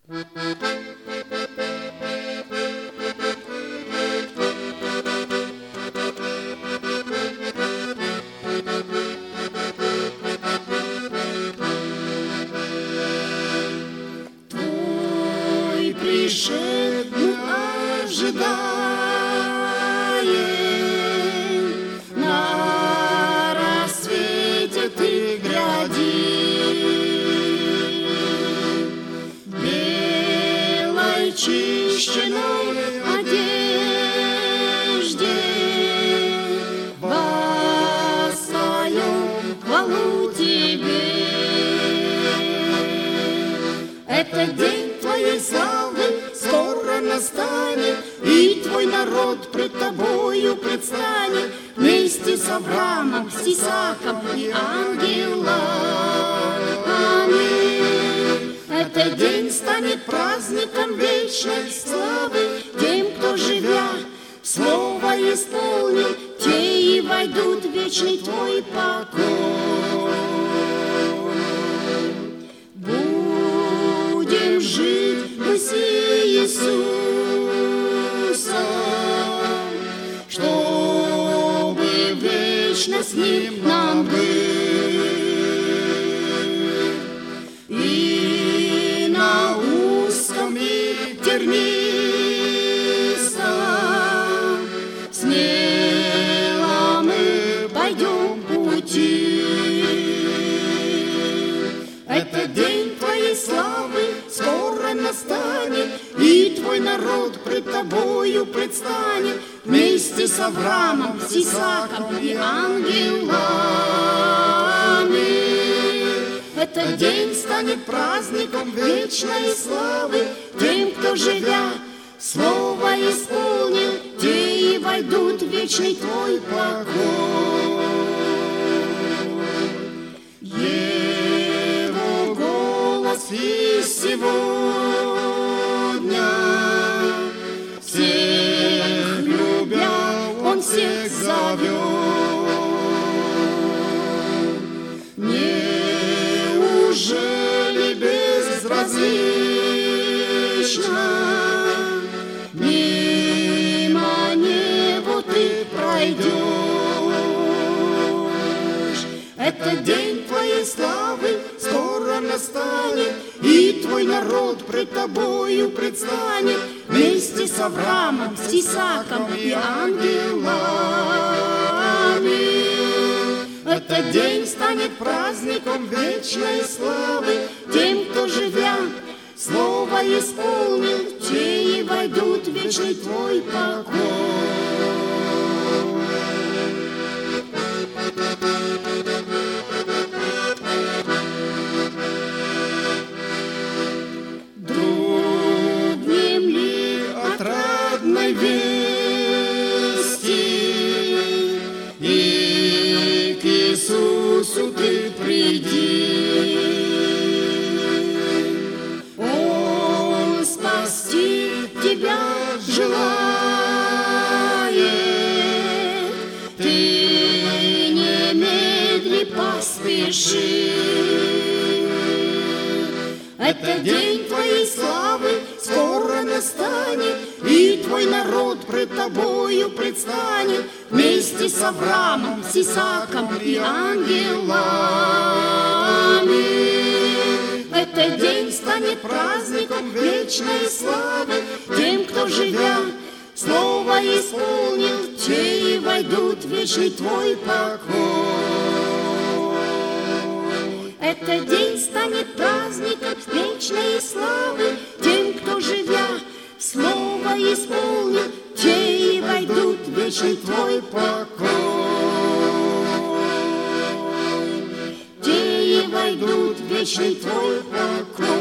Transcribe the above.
Твой пришед мы ожидаем, на рассвете ты гряди. Белой чищенной одежде воссоем хвалу тебе. Этот день твоей славы скоро настанет, и твой народ пред тобою предстанет вместе с Авраамом, с Исааком и ангелами. Этот день станет праздником вечной славы тем, кто, живя, слово исполнил, те и войдут в вечный твой покой. Будем жить мы с Иисусом, чтобы вечно с Ним нам быть. И на узком и тернистом смело мы пойдем пути. Этот день твоей славы скоро настанет, и твой народ пред тобою предстанет вместе с Авраамом, с Исааком и ангелами. Этот день станет праздником вечной славы тем, кто, живя, слово исполнил, те и войдут в вечный твой покой. Его голос и сегодня всех любя, Он всех зовет. Неужели безразлично мимо Него ты пройдешь? Этот день твоей славы скоро настанет, и твой народ пред тобою предстанет вместе с Авраамом, с Исааком и ангелами. Этот день станет праздником вечной славы тем, кто, живя, слово исполнил, те и войдут в вечный твой покой. Дрогнем ли от отрадной вести, и к Иисусу ты приди. Он спасти тебя желает, ты немедли поспеши. Это день твоей славы скоро настанет, и твой народ пред тобою предстанет вместе с Авраамом, с Исааком и ангелами. Этот день станет праздником вечной славы тем, кто, живя, слово исполнил, те и войдут в вечный твой покой. Этот день станет праздником вечной славы тем, кто, живя, слово исполнил, те и войдут в вечный твой покой. Те и войдут в вечный твой покой.